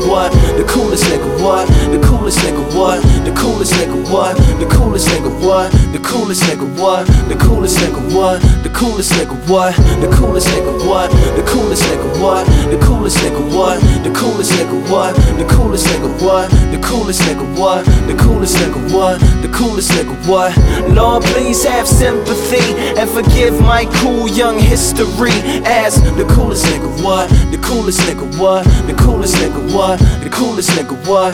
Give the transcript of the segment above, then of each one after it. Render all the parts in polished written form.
what? The coolest nigga what? The coolest nigga what? The coolest nigga what? The coolest nigga what? The coolest nigga what? The coolest nigga what? The coolest nigga what? The coolest nigga what? The coolest nigga what? The coolest nigga what? The coolest nigga what? The coolest nigga what? The coolest nigga what? The coolest nigga what? The coolest nigga what? Lord, please have sympathy and forgive my cool young history as the coolest nigga what? The coolest nigga what? The coolest nigga what? The coolest nigga what?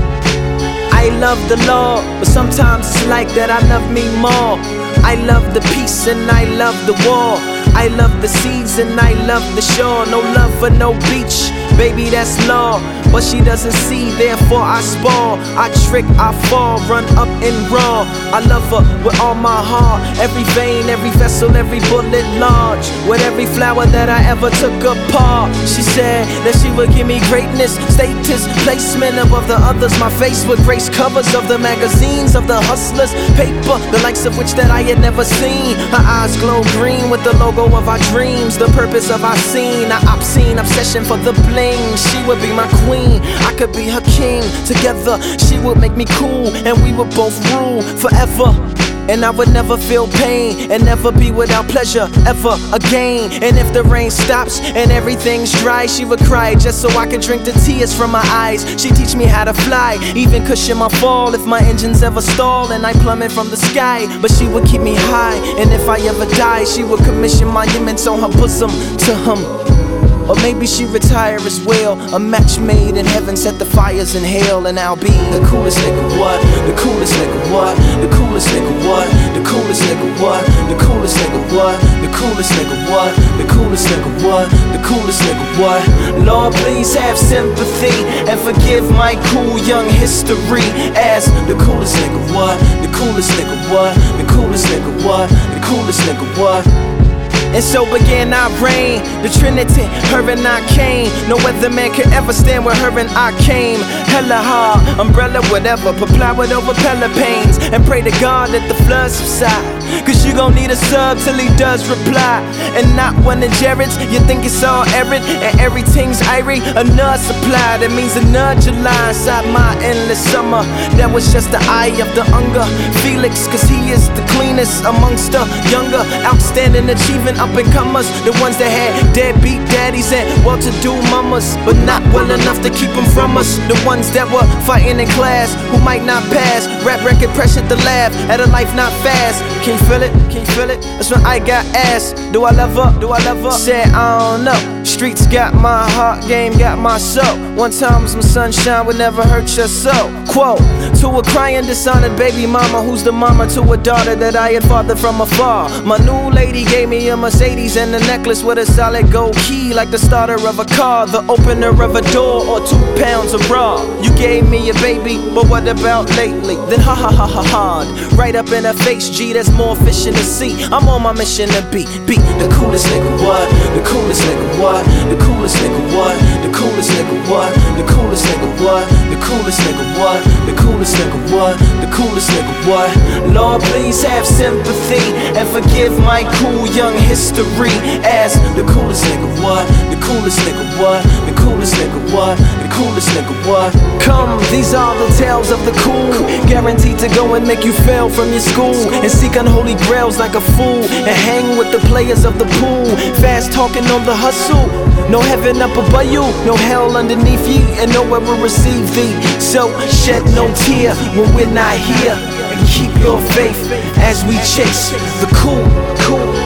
I love the law, but sometimes it's like that I love me more. I love the peace and I love the war. I love the seas and I love the shore. No love for no beach, baby, that's law. But she doesn't see, therefore I spoil. I trick, I fall, run up and raw. I love her with all my heart. Every vein, every vessel, every bullet large. With every flower that I ever took apart. She said that she would give me greatness, status, placement above the others. My face with grace covers of the magazines of the hustlers. Paper, the likes of which that I had never seen. Her eyes glow green with the logo of our dreams. The purpose of our scene, our obscene obsession for the bling. She would be my queen, I could be her king. Together, she would make me cool, and we would both rule forever. And I would never feel pain, and never be without pleasure ever again. And if the rain stops and everything's dry, she would cry just so I could drink the tears from my eyes. She'd teach me how to fly, even cushion my fall if my engines ever stall and I plummet from the sky. But she would keep me high, and if I ever die, she would commission monuments on her bosom to him. Or maybe she retire as well. A match made in heaven, set the fires in hell, and I'll be the coolest nigga what? The coolest nigga what? The coolest nigga what? The coolest nigga what? The coolest nigga what? The coolest nigga what? The coolest nigga what? The coolest nigga what? Lord, please have sympathy and forgive my cool young history as the coolest nigga what? The coolest nigga what? The coolest nigga what? The coolest nigga what? And so began our reign, the Trinity, her and I came. No other man could ever stand where her and I came. Hella hard, umbrella, whatever, apply with over pains. And pray to God that the floods subside, cause you gon' need a sub till he does reply. And not one of Jared's, you think it's all arid, and everything's irie. A nerd supply, that means a nerd July inside my endless summer. That was just the eye of the hunger. Felix, cause he is the cleanest amongst the younger, outstanding, achieving up and comers, the ones that had deadbeat daddies and well-to-do mamas, but not well enough to keep them from us. The ones that were fighting in class, who might not pass. Rap record pressured to laugh at a life not fast. Can you feel it? Can you feel it? That's when I got asked, do I love her? Do I love her? Said I don't know. Streets got my heart, game got my soul. One time some sunshine would never hurt your soul. Quote, to a crying dishonored baby mama, who's the mama to a daughter that I had fathered from afar. My new lady gave me a Mercedes and a necklace with a solid gold key, like the starter of a car, the opener of a door, or 2 pounds of raw. You gave me a baby, but what about lately? Then ha ha ha ha hard, right up in her face, G, that's more fish in the sea. I'm on my mission to be the coolest nigga what? The coolest nigga what? The coolest nigga what? The coolest nigga what? The coolest nigga what? The coolest nigga what? The coolest nigga what? The coolest nigga what? Lord, please have sympathy and forgive my cool young history as the coolest nigga what? The coolest nigga what? The coolest nigga what? The coolest nigga what? Come, these are the tales of the cool, guaranteed to go and make you fail from your school and seek unholy grails like a fool and hang with the players of the pool, fast talking on the hustle. No heaven up above you, no hell underneath ye, and nowhere will receive thee. So shed no tear when we're not here, and keep your faith as we chase the cool.